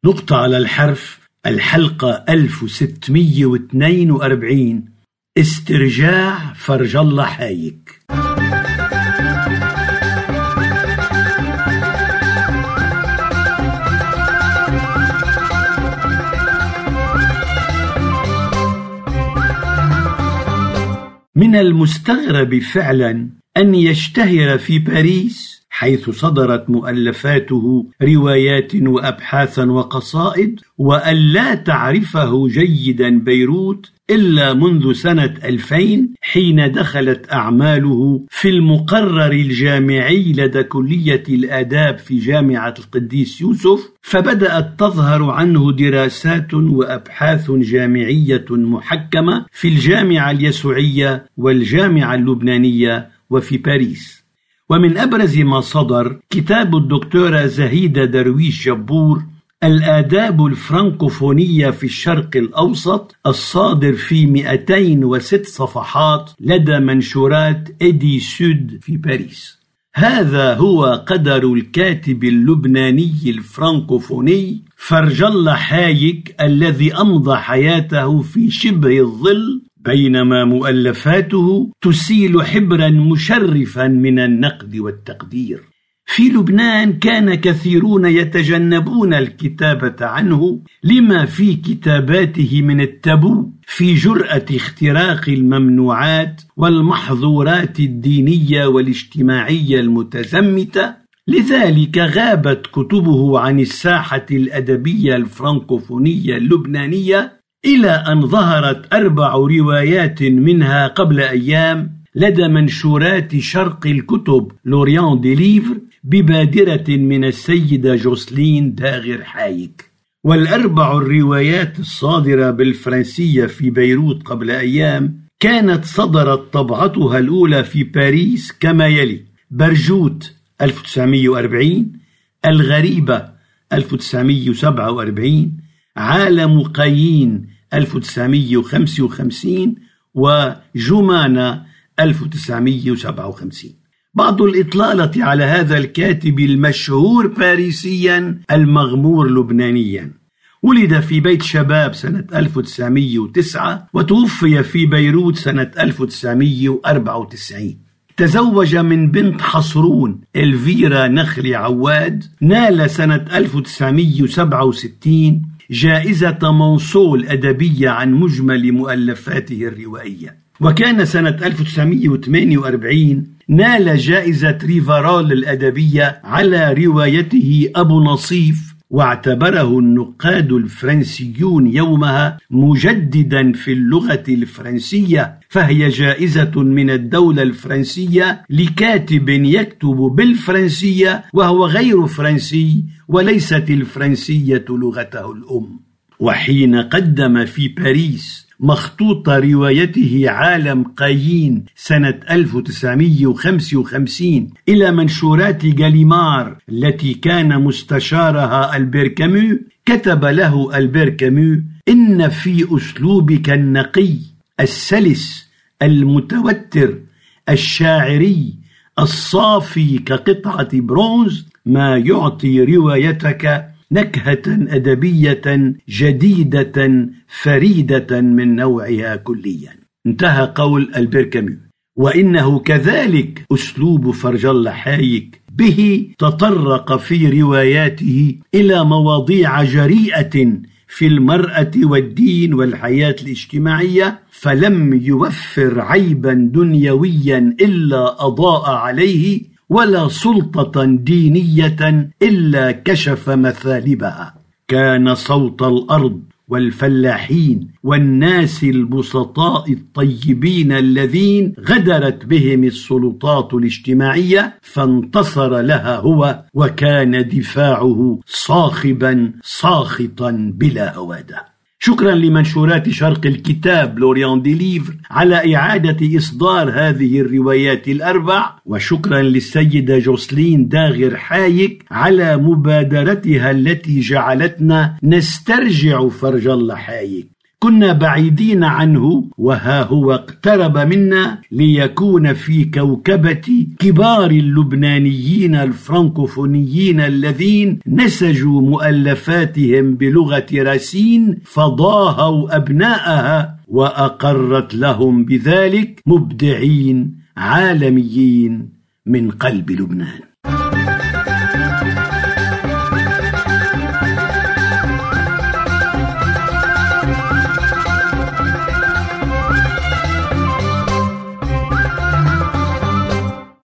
نقطة على الحرف. الحلقة 1642. استرجاع فرج الله حايك. من المستغرب فعلا أن يشتهر في باريس، حيث صدرت مؤلفاته روايات وأبحاثا وقصائد، وأن لا تعرفه جيدا بيروت إلا منذ سنة 2000 حين دخلت أعماله في المقرر الجامعي لدى كلية الآداب في جامعة القديس يوسف، فبدأت تظهر عنه دراسات وأبحاث جامعية محكمة في الجامعة اليسوعية والجامعة اللبنانية وفي باريس. ومن أبرز ما صدر كتاب الدكتورة زهيدة درويش جبور الآداب الفرنكوفونية في الشرق الأوسط، الصادر في 206 صفحات لدى منشورات إدي سود في باريس. هذا هو قدر الكاتب اللبناني الفرنكوفوني فرج الله حايك، الذي أمضى حياته في شبه الظل، بينما مؤلفاته تسيل حبرا مشرفا من النقد والتقدير. في لبنان كان كثيرون يتجنبون الكتابة عنه لما في كتاباته من التابو في جرأة اختراق الممنوعات والمحظورات الدينية والاجتماعية المتزمتة، لذلك غابت كتبه عن الساحة الأدبية الفرنكوفونية اللبنانية، إلى أن ظهرت 4 روايات منها قبل أيام لدى منشورات شرق الكتب لوريان دي ليفر ببادرة من السيدة جوسلين داغر حايك. وال4 الروايات الصادرة بالفرنسية في بيروت قبل أيام كانت صدرت طبعتها الأولى في باريس كما يلي: برجوت 1940، الغريبة 1947، عالم قايين 1955، وجمانة 1957. بعض الإطلالة على هذا الكاتب المشهور باريسيا المغمور لبنانيا. ولد في بيت شباب سنة 1909 وتوفي في بيروت سنة 1994. تزوج من بنت حصرون إلفيرا نخلي عواد. نال سنة 1967 جائزة منصول أدبية عن مجمل مؤلفاته الروائية. وكان سنة 1948 نال جائزة ريفارول الأدبية على روايته أبو نصيف، واعتبره النقاد الفرنسيون يومها مجددا في اللغة الفرنسية، فهي جائزة من الدولة الفرنسية لكاتب يكتب بالفرنسية وهو غير فرنسي وليست الفرنسية لغته الأم. وحين قدم في باريس مخطوط روايته عالم قايين سنة 1955 إلى منشورات جاليمار التي كان مستشارها ألبير كامو، كتب له ألبير كامو: إن في أسلوبك النقي السلس المتوتر الشاعري الصافي كقطعة برونز ما يعطي روايتك نكهة أدبية جديدة فريدة من نوعها كليا. انتهى قول ألبير كامو. وإنه كذلك أسلوب فرج الله حايك، به تطرق في رواياته إلى مواضيع جريئة في المرأة والدين والحياة الاجتماعية، فلم يوفر عيبا دنيويا إلا أضاء عليه، ولا سلطة دينية إلا كشف مثالبها. كان صوت الأرض والفلاحين والناس البسطاء الطيبين الذين غدرت بهم السلطات الاجتماعية، فانتصر لها هو، وكان دفاعه صاخبا ساخطا بلا هوادة. شكرا لمنشورات شرق الكتاب لوريان دي ليفر على إعادة إصدار هذه الروايات ال4، وشكرا للسيدة جوسلين داغر حايك على مبادرتها التي جعلتنا نسترجع فرج الله حايك. كنا بعيدين عنه، وها هو اقترب منا ليكون في كوكبة كبار اللبنانيين الفرنكوفونيين الذين نسجوا مؤلفاتهم بلغة راسين فضاهوا أبناءها، وأقرت لهم بذلك مبدعين عالميين من قلب لبنان.